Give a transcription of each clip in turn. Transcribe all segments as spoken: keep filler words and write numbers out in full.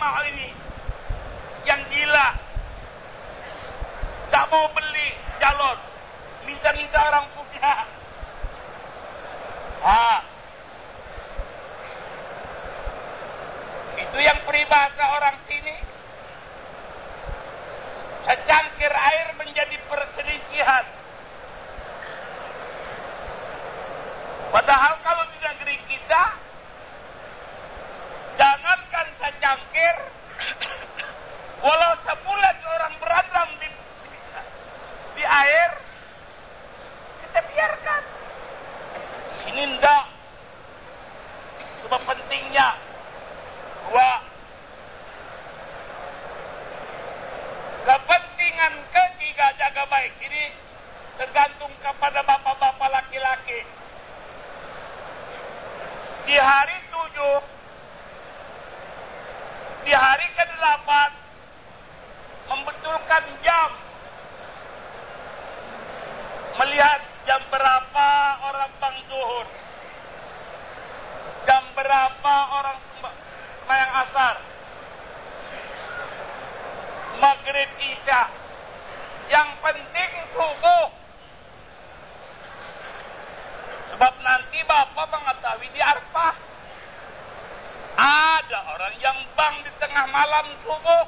mau ini yang gila, tak mau beli calon, minta-minta orang punya. Ah, itu yang peribahasa orang sini. Secangkir air menjadi perselisihan. Padahal kalau di negeri kita, jangankan secangkir, walau sebulan orang berantem di, di air, kita biarkan. Sini enggak. Sebab pentingnya, dua, kepentingan ketiga jaga baik. Ini tergantung kepada bapak-bapak laki-laki. Di hari tujuh, di hari kedelapan, membetulkan jam, melihat jam berapa orang bang zuhur, jam berapa orang sembahyang asar, maghrib isya. Yang penting subuh. Sebab nanti bapak mengetahui di Arfah ada orang yang bang di tengah malam subuh.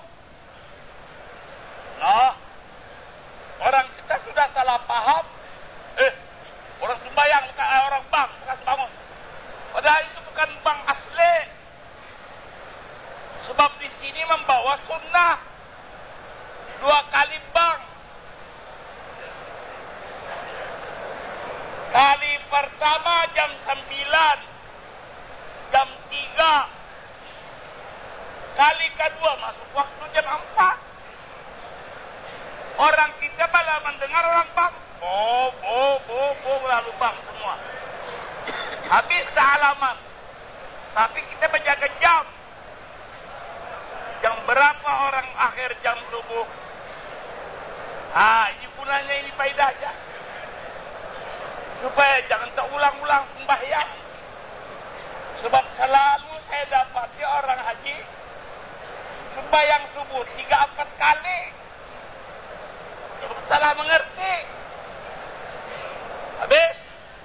Nah, orang kita sudah salah paham. Eh, orang sembahyang, orang bang, bekas bangun. Padahal itu bukan bang asli. Sebab di sini membawa sunnah. Dua kali bang. Kali pertama jam sembilan, jam tiga. Kali kedua masuk waktu jam empat. Orang kita malah mendengar orang bang. Bo, bo, bo, bo, lalu bang semua. Habis salaman. Tapi kita menjaga jam. Jam berapa orang akhir jam subuh? Ah, ini gunanya, ini faedahnya. Supaya jangan terulang-ulang sembahyang. Sebab selalu saya dapati orang haji sembahyang subuh tiga empat kali. Sebab salah mengerti. Habis.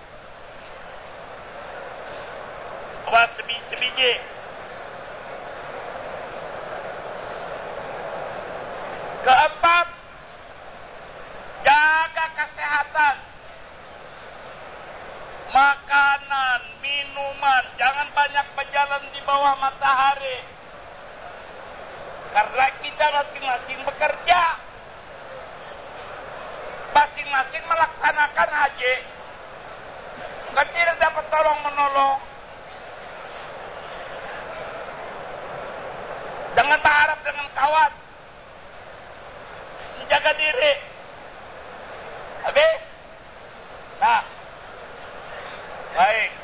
Awas sebiji. Keempat, jaga kesehatan. Makanan, minuman, jangan banyak berjalan di bawah matahari. Karena kita masing-masing bekerja. Masing-masing melaksanakan haji. Bukan tidak dapat tolong-menolong. Jangan berharap dengan kawan. Jaga diri. Habis? Nah. Baik.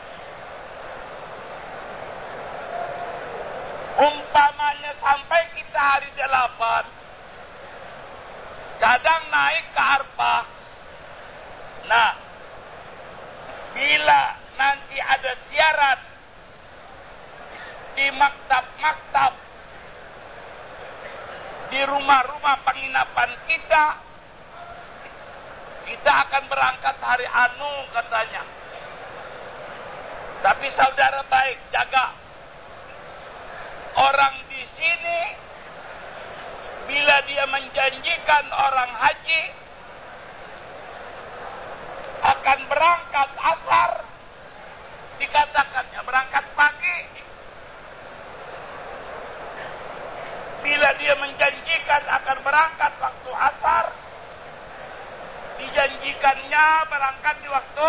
Umpamanya sampai kita hari delapan, kadang naik ke Arfah. Nah, bila nanti ada siaran di maktab-maktab, di rumah-rumah penginapan kita, kita akan berangkat hari anu katanya. Tapi saudara baik, jaga. Orang di sini, bila dia menjanjikan orang haji akan berangkat asar, dikatakannya berangkat pagi. Bila dia menjanjikan akan berangkat waktu asar, dijanjikannya berangkat di waktu.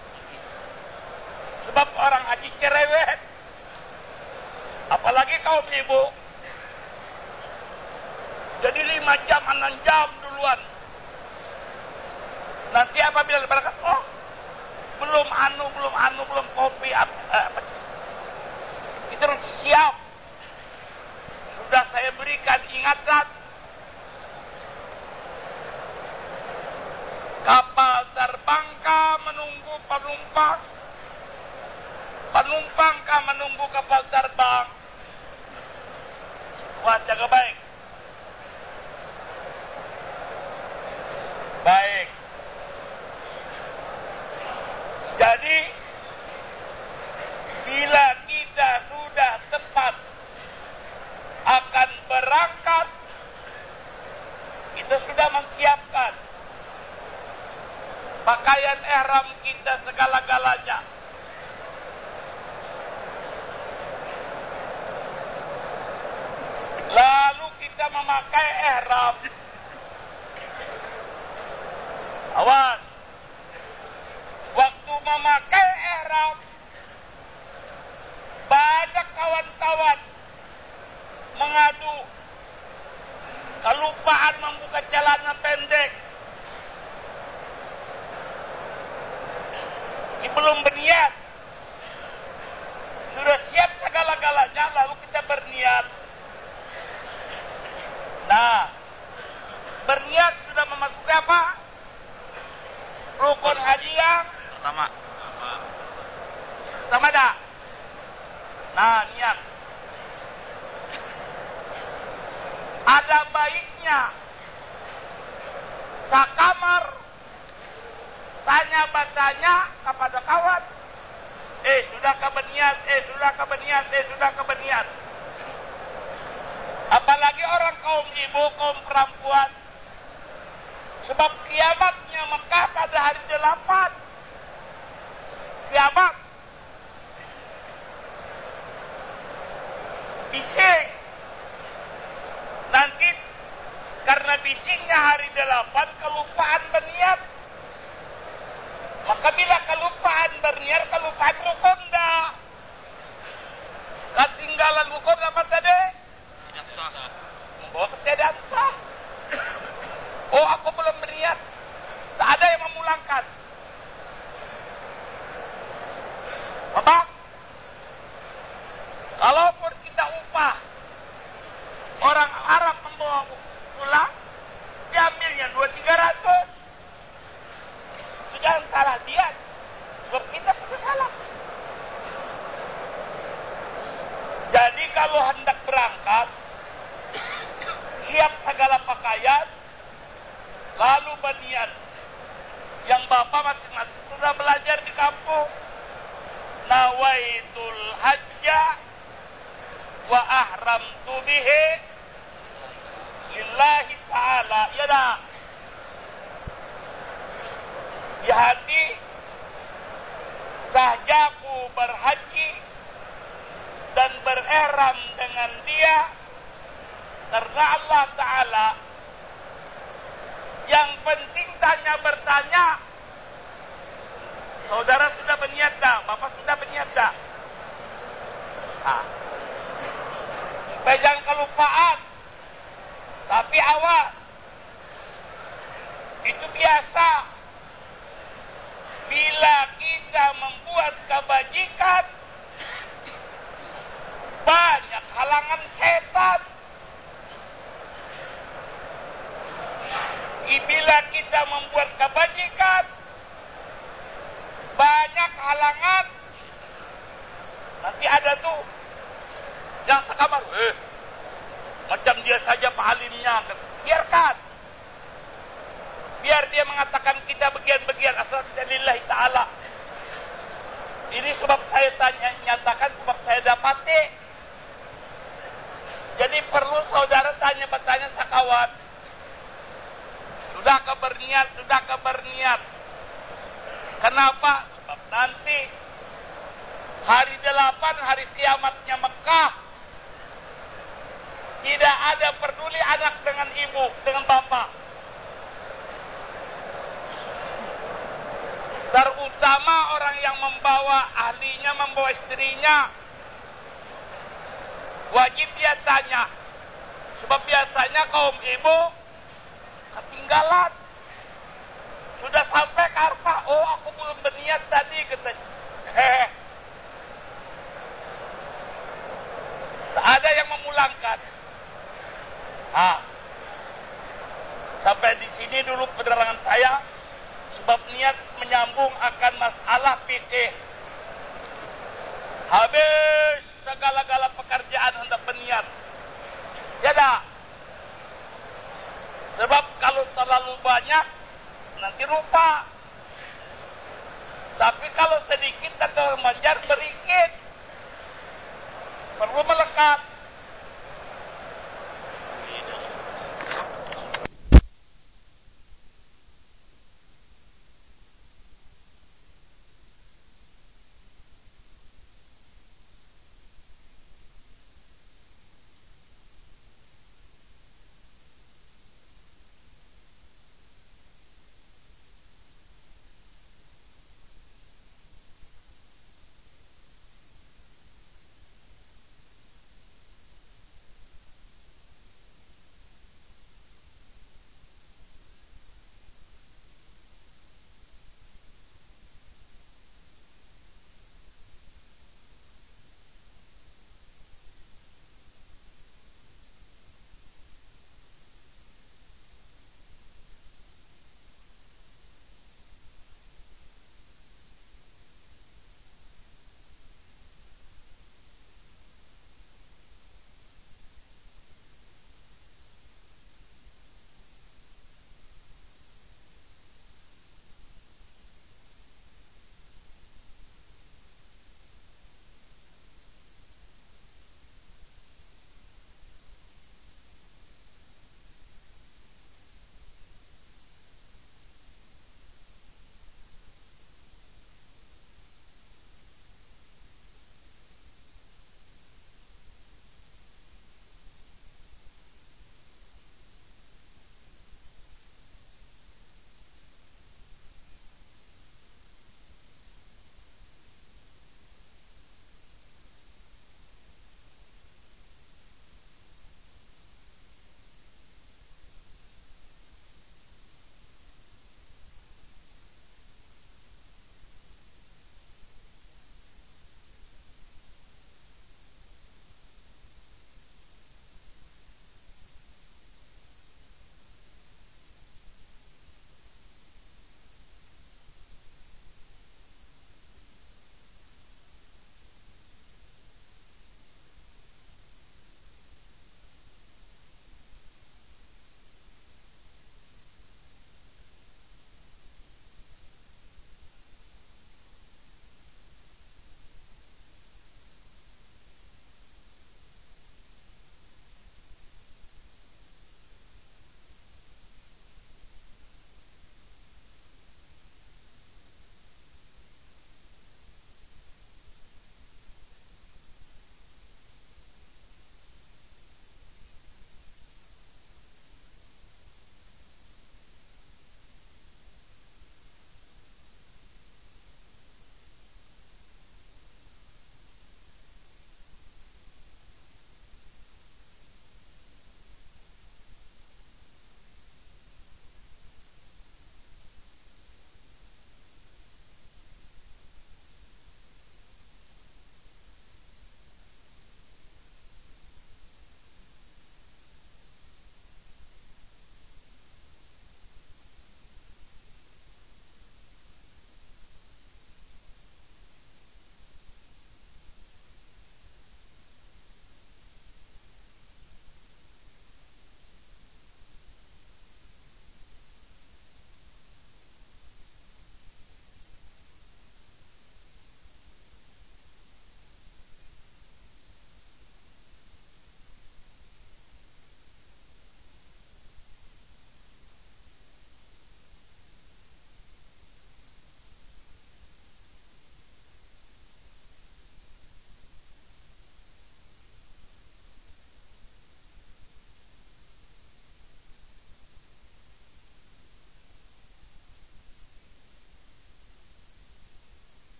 Sebab orang haji cerewet. Apalagi kaum ibu. Jadi lima jam, enam jam duluan. Nanti apabila berangkat, oh, belum anu, belum anu, belum kopi. Apa, itu harus siap. Sudah saya berikan ingatan. Kapal terbangkah menunggu penumpang. Penumpangkah menunggu kapal terbang. Awas, jaga baik. Baik. Jadi, bila kita sudah tepat akan berangkat, kita sudah menyiapkan pakaian ihram kita segala-galanya. Lalu kita memakai ihram. Awas. Waktu memakai ihram, banyak kawan-kawan mengadu kelupaan membuka celana pendek. Ini belum berniat. Sudah siap segala-galanya, lalu kita berniat. Nah, berniat sudah memasuki apa? Rukun haji yang pertama. Sama dah. Nah, niat. Ada baiknya sakamar tanya-batanya kepada kawan. Eh, sudah ke berniat, eh, sudah ke berniat, eh, sudah ke berniat. Apalagi orang kaum ibu, kaum perempuan. Sebab kiamatnya Mekah pada hari delapan. Kiamat. Bising. Nanti karena bisingnya hari delapan kelupaan berniat. Maka bila kelupaan berniat, kelupaan rukun dah. Ketinggalan rukun apa tadi? Tidak sah. Membawa ketiadaan sah. Oh, aku belum berniat. Tak ada yang memulangkan. Bapak, kalaupun kita upah orang Arab membawa pulang, diambilnya dua tiga ratus. Jangan salah dia, sebab kita sudah salah. Jadi kalau hendak berangkat, siap segala pakaian, lalu berniat. Yang bapak masing-masing sudah belajar di kampung. Nawaitul hajja wa ahramtu bihi lillahi ta'ala. Ya dah. Di hati sahajaku berhaji dan berihram dengan dia karena Allah Ta'ala. Yang penting tanya bertanya. Saudara sudah berniat dah, bapak sudah berniat dah. Nah, supaya jangan kelupaan. Tapi awas. Itu biasa. Bila kita membuat kebajikan, banyak halangan setan. Bila kita membuat kebajikan, banyak halangan. Nanti ada tuh yang sekamar, eh, macam dia saja pahalimnya. Biarkan. Biar dia mengatakan kita bagian-bagian asal kita lillahi ta'ala. Ini sebab saya tanya, nyatakan sebab saya dapati. Jadi perlu saudara tanya bertanya sakawan. Sudah keberniat, sudah keberniat. Kenapa? Sebab nanti hari delapan, hari kiamatnya Mekah, tidak ada peduli anak dengan ibu, dengan bapak. Terutama orang yang membawa ahlinya, membawa istrinya. Wajib dia tanya. Sebab biasanya kaum ibu ketinggalan. Sudah sampai ke Arfah, oh aku belum berniat tadi, katanya. Hehehe. Tak ada yang memulangkan. Ah. Sampai di sini dulu penerangan saya, sebab niat menyambung akan masalah fikih. Habis segala-gala pekerjaan hendak berniat. Beda. Sebab kalau terlalu banyak, nanti lupa. Tapi kalau sedikit kata orang Banjar,